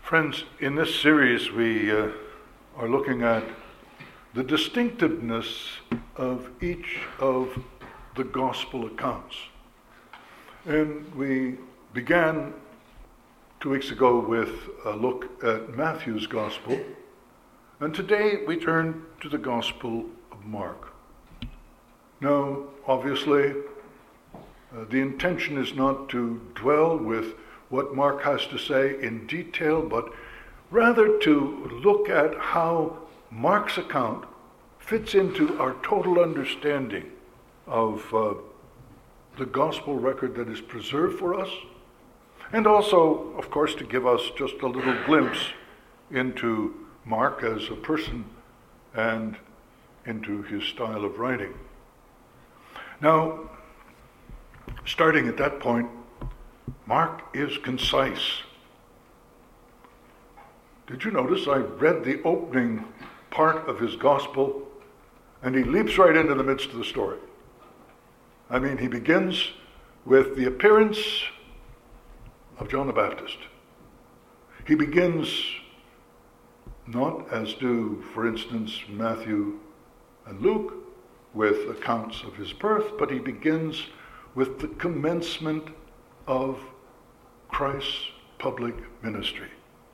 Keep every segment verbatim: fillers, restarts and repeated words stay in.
Friends, in this series we uh, are looking at the distinctiveness of each of the gospel accounts. And we began two weeks ago with a look at Matthew's gospel, and today we turn to the gospel of Mark. Now, obviously, uh, the intention is not to dwell with what Mark has to say in detail, but rather to look at how Mark's account fits into our total understanding of uh, the gospel record that is preserved for us, and also, of course, to give us just a little glimpse into Mark as a person and into his style of writing. Now, starting at that point, Mark is concise. Did you notice I read the opening part of his gospel and he leaps right into the midst of the story? I mean, he begins with the appearance of John the Baptist. He begins not as do, for instance, Matthew and Luke with accounts of his birth, but he begins with the commencement of Christ's public ministry.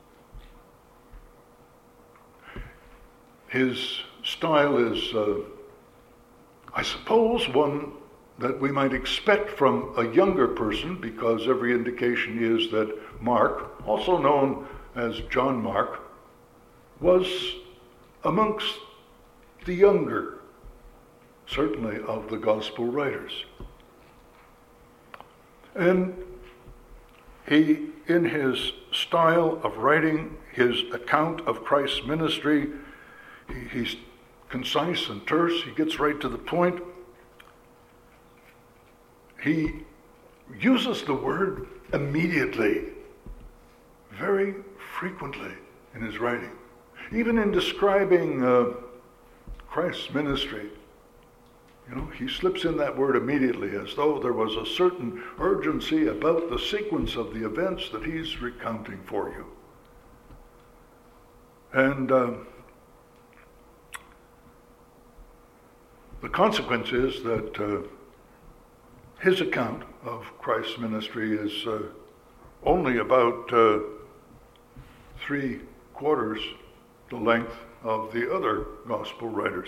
His style is, uh, I suppose, one that we might expect from a younger person, because every indication is that Mark, also known as John Mark, was amongst the younger, certainly, of the gospel writers. And he, in his style of writing his account of Christ's ministry, he, he's concise and terse. He gets right to the point. He uses the word immediately very frequently in his writing. Even in describing uh, Christ's ministry, you know, he slips in that word immediately, as though there was a certain urgency about the sequence of the events that he's recounting for you. And uh, the consequence is that uh, his account of Christ's ministry is uh, only about uh, three quarters the length of the other gospel writers.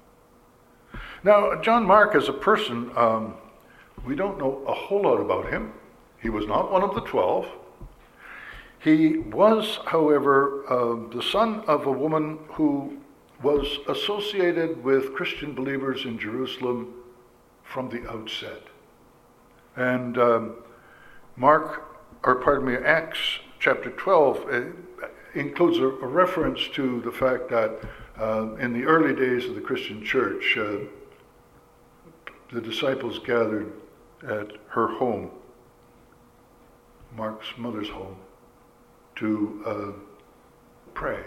Now, John Mark as a person, um, we don't know a whole lot about him. He was not one of the twelve. He was, however, uh, the son of a woman who was associated with Christian believers in Jerusalem from the outset. And um, Mark, or pardon me, Acts chapter twelve uh, includes a, a reference to the fact that uh, in the early days of the Christian church, uh, the disciples gathered at her home, Mark's mother's home, to uh, pray.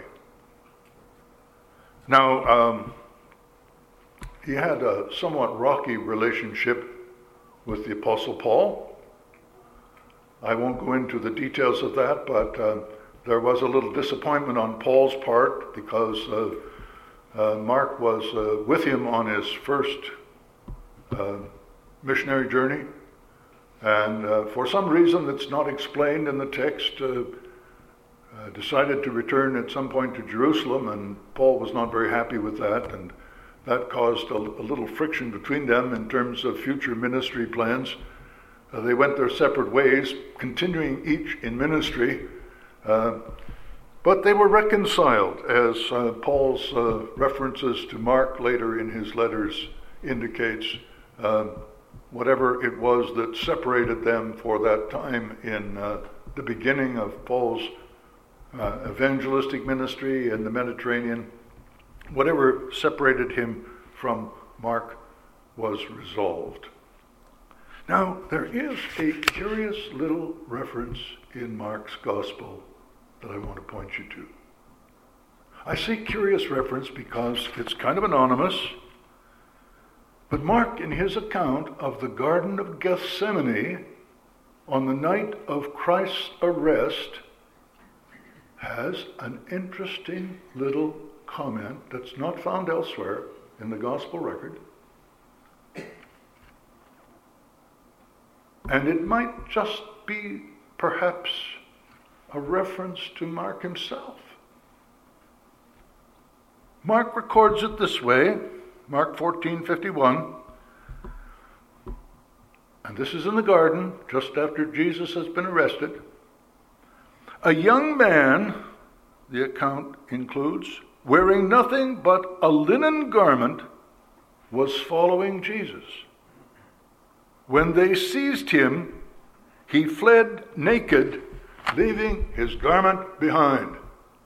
Now, um, he had a somewhat rocky relationship with the Apostle Paul. I won't go into the details of that, but uh, there was a little disappointment on Paul's part because uh, uh, Mark was uh, with him on his first uh, missionary journey, and uh, for some reason that's not explained in the text, uh, uh, decided to return at some point to Jerusalem, and Paul was not very happy with that, and that caused a, a little friction between them in terms of future ministry plans. Uh, they went their separate ways, continuing each in ministry, uh, but they were reconciled, as uh, Paul's uh, references to Mark later in his letters indicates. Uh, whatever it was that separated them for that time in uh, the beginning of Paul's uh, evangelistic ministry in the Mediterranean, whatever separated him from Mark was resolved. Now, there is a curious little reference in Mark's gospel that I want to point you to. I say curious reference because it's kind of anonymous, but Mark, in his account of the Garden of Gethsemane on the night of Christ's arrest, has an interesting little comment that's not found elsewhere in the gospel record. And it might just be perhaps a reference to Mark himself. Mark records it this way, Mark fourteen fifty-one. And this is in the garden, just after Jesus has been arrested. A young man, the account includes, wearing nothing but a linen garment, was following Jesus. When they seized him, he fled naked, leaving his garment behind.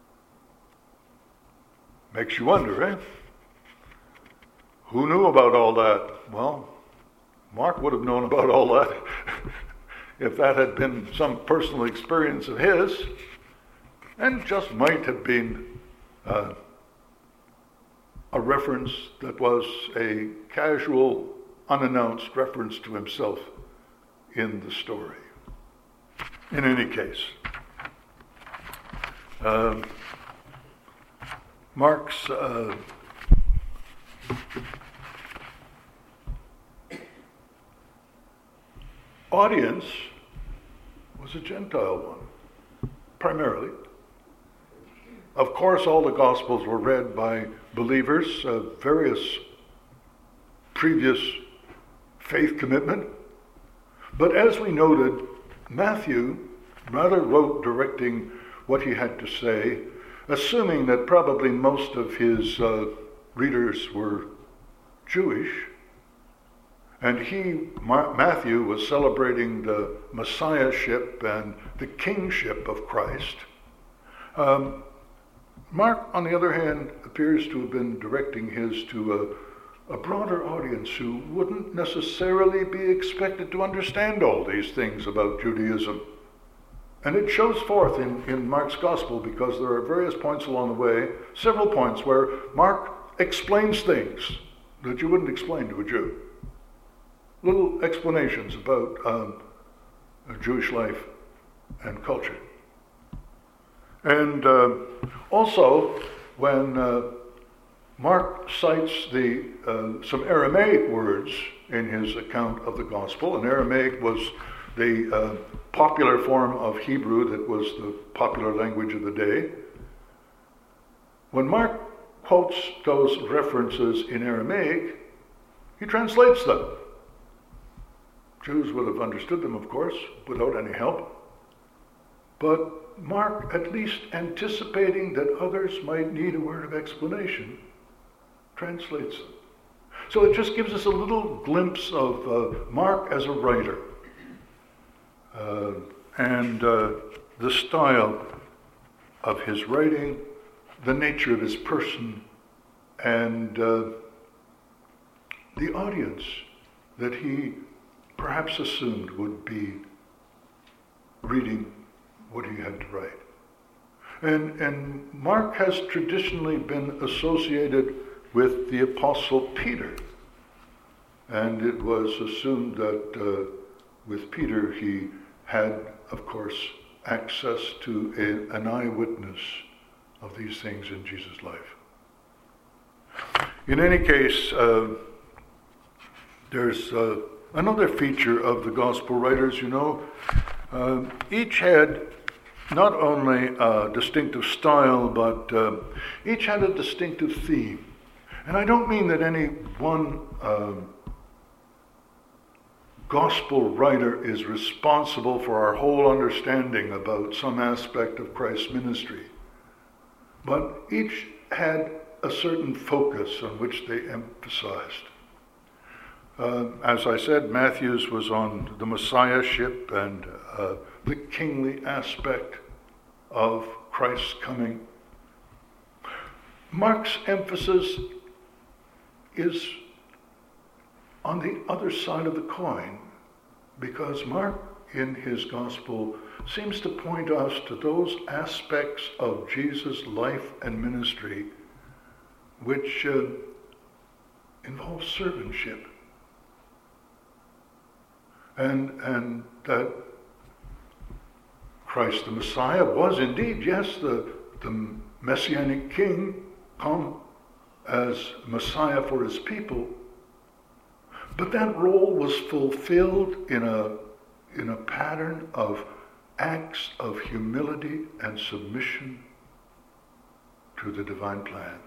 Makes you wonder, eh? Who knew about all that? Well, Mark would have known about all that if that had been some personal experience of his, and just might have been uh, a reference that was a casual, unannounced reference to himself in the story. In any case, uh, Mark's uh, audience was a Gentile one, primarily. Of course, all the Gospels were read by believers of various previous faith commitment. But as we noted, Matthew rather wrote directing what he had to say, assuming that probably most of his uh, readers were Jewish. And he, Matthew, was celebrating the messiahship and the kingship of Christ. Um, Mark, on the other hand, appears to have been directing his to a, a broader audience who wouldn't necessarily be expected to understand all these things about Judaism. And it shows forth in, in Mark's gospel because there are various points along the way, several points where Mark explains things that you wouldn't explain to a Jew. Little explanations about um, Jewish life and culture. And uh, also, when uh, Mark cites the uh, some Aramaic words in his account of the gospel, and Aramaic was the uh, popular form of Hebrew that was the popular language of the day. When Mark quotes those references in Aramaic, he translates them. Jews would have understood them, of course, without any help. But Mark, at least anticipating that others might need a word of explanation, translates them. So it just gives us a little glimpse of uh, Mark as a writer uh, and uh, the style of his writing, the nature of his person, and uh, the audience that he perhaps assumed would be reading what he had to write. And, and Mark has traditionally been associated with the Apostle Peter. And it was assumed that uh, with Peter he had, of course, access to a, an eyewitness of these things in Jesus' life. In any case, uh, there's uh, another feature of the gospel writers, you know. Uh, each had not only a distinctive style, but uh, each had a distinctive theme. And I don't mean that any one uh, gospel writer is responsible for our whole understanding about some aspect of Christ's ministry. But each had a certain focus on which they emphasized. Uh, as I said, Matthew's was on the messiahship and uh, the kingly aspect of Christ's coming. Mark's emphasis is on the other side of the coin, because Mark, in his gospel, seems to point us to those aspects of Jesus' life and ministry which uh, involve servantship. And, and that Christ the Messiah was indeed, yes, the, the Messianic King come as Messiah for his people. But that role was fulfilled in a, in a pattern of acts of humility and submission to the divine plan,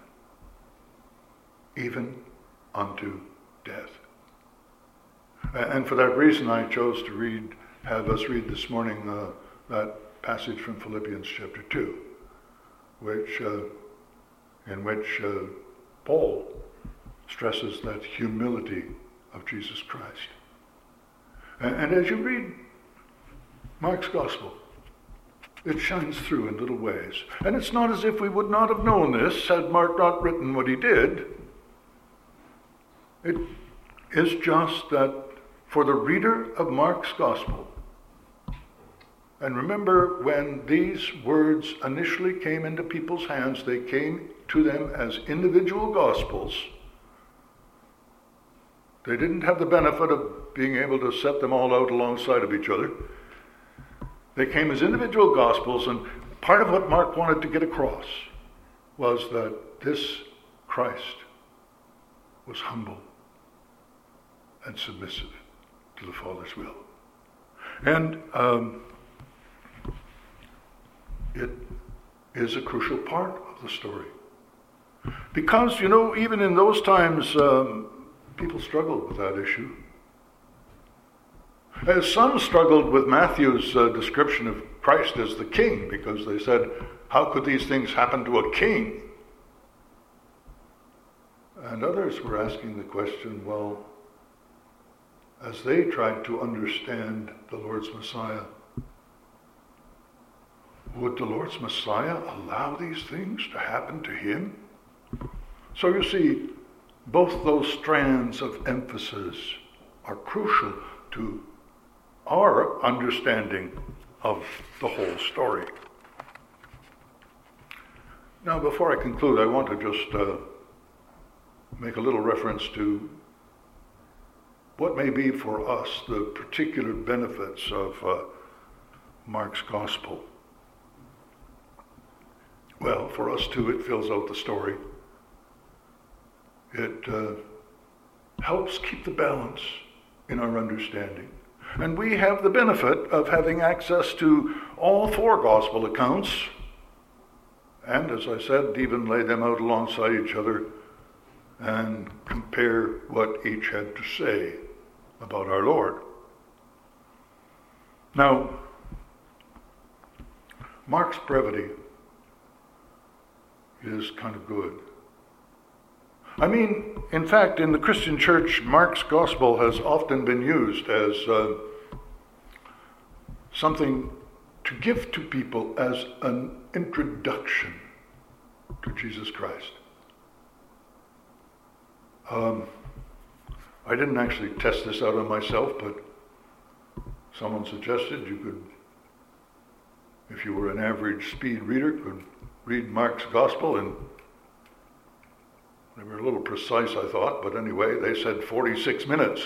even unto death. And for that reason, I chose to read, have us read this morning uh, that passage from Philippians chapter two, which, uh, in which uh, Paul stresses that humility of Jesus Christ. And, and as you read Mark's gospel, it shines through in little ways. And it's not as if we would not have known this had Mark not written what he did. It is just that for the reader of Mark's gospel, and remember when these words initially came into people's hands, they came to them as individual gospels. They didn't have the benefit of being able to set them all out alongside of each other. They came as individual gospels, and part of what Mark wanted to get across was that this Christ was humble and submissive to the Father's will. And um, it is a crucial part of the story. Because, you know, even in those times, um, people struggled with that issue. As some struggled with Matthew's uh, description of Christ as the king, because they said, how could these things happen to a king? And others were asking the question, well, as they tried to understand the Lord's Messiah, would the Lord's Messiah allow these things to happen to him? So you see, both those strands of emphasis are crucial to our understanding of the whole story. Now, before I conclude, I want to just uh, make a little reference to what may be for us the particular benefits of uh, Mark's gospel. Well, for us too, it fills out the story. It uh, helps keep the balance in our understanding. And we have the benefit of having access to all four gospel accounts, and as I said, even lay them out alongside each other and compare what each had to say about our Lord. Now, Mark's brevity is kind of good. I mean, in fact, in the Christian church, Mark's gospel has often been used as uh, something to give to people as an introduction to Jesus Christ. Um, I didn't actually test this out on myself, but someone suggested you could, if you were an average speed reader, could read Mark's gospel, and they were a little precise, I thought, but anyway, they said forty-six minutes.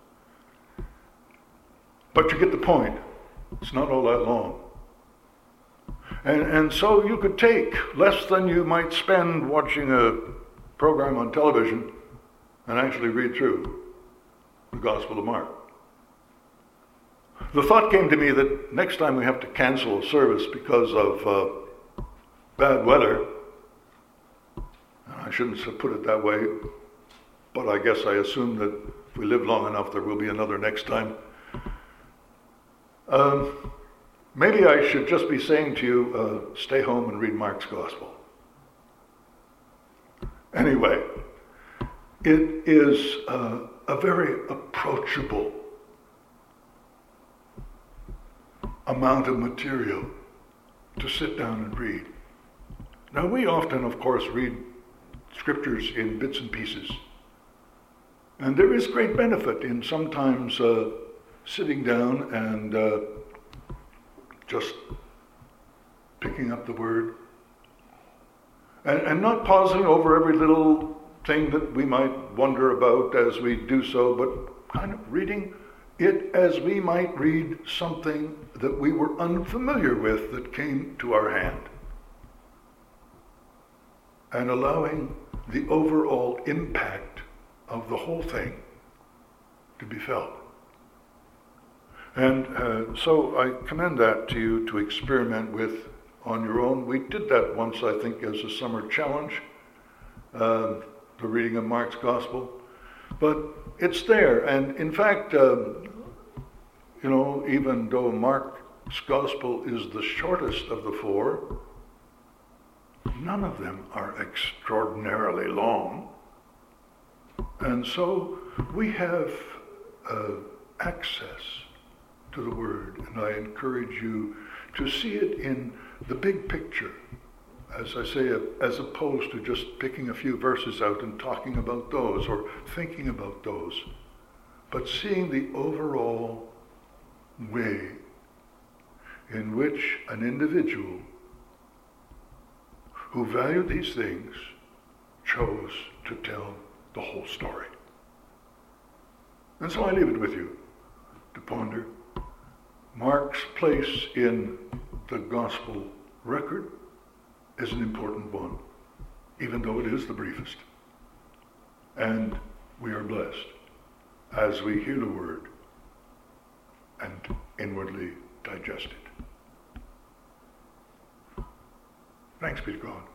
But you get the point. It's not all that long. And, and so you could take less than you might spend watching a program on television and actually read through the Gospel of Mark. The thought came to me that next time we have to cancel a service because of uh, bad weather, I shouldn't have put it that way, but I guess I assume that if we live long enough, there will be another next time. Um, maybe I should just be saying to you, uh, stay home and read Mark's Gospel. Anyway, it is uh, a very approachable amount of material to sit down and read. Now, we often, of course, read scriptures in bits and pieces. And there is great benefit in sometimes uh, sitting down and uh, just picking up the word and, and not pausing over every little thing that we might wonder about as we do so, but kind of reading it as we might read something that we were unfamiliar with that came to our hand, and allowing the overall impact of the whole thing to be felt. And uh, so I commend that to you to experiment with on your own. We did that once, I think, as a summer challenge, uh, the reading of Mark's Gospel. But it's there, and in fact, um, you know, even though Mark's Gospel is the shortest of the four, none of them are extraordinarily long. And so we have uh, access to the Word, and I encourage you to see it in the big picture, as I say, as opposed to just picking a few verses out and talking about those or thinking about those, but seeing the overall way in which an individual who valued these things chose to tell the whole story. And so I leave it with you to ponder. Mark's place in the gospel record is an important one, even though it is the briefest. And we are blessed as we hear the word and inwardly digest it. Thanks be to God.